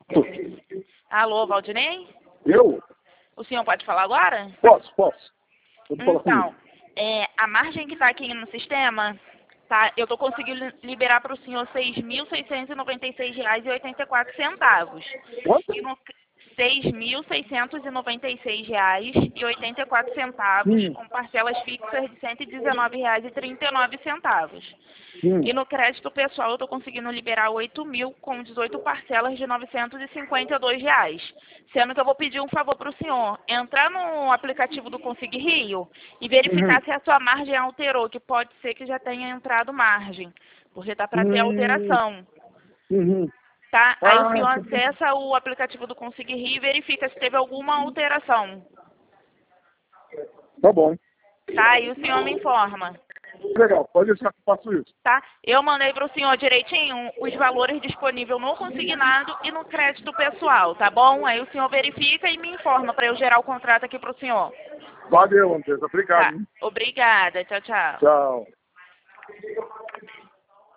Alô, Valdinei? Eu? O senhor pode falar agora? Posso. Pode falar Então, comigo. a margem que está aqui no sistema, tá? Eu estou conseguindo liberar para o senhor R$ 6.696,84. Quanto? E no R$ 6.696,84, com parcelas fixas de R$ 119,39. E no crédito pessoal eu estou conseguindo liberar 8.000 com 18 parcelas de R$ 952. Sendo que eu vou pedir um favor para o senhor, entrar no aplicativo do Consig Rio e verificar se a sua margem alterou, que pode ser que já tenha entrado margem, porque está para ter alteração. Tá? Aí o senhor acessa o aplicativo do Consig Rio e verifica se teve alguma alteração. Tá bom. Tá? E o senhor me informa. Legal, pode deixar que eu faço isso. Tá? Eu mandei para o senhor direitinho os valores disponíveis no consignado e no crédito pessoal, tá bom? Aí o senhor verifica e me informa para eu gerar o contrato aqui para o senhor. Valeu, Andressa. Obrigado. Tá. Obrigada. Tchau, tchau. Tchau.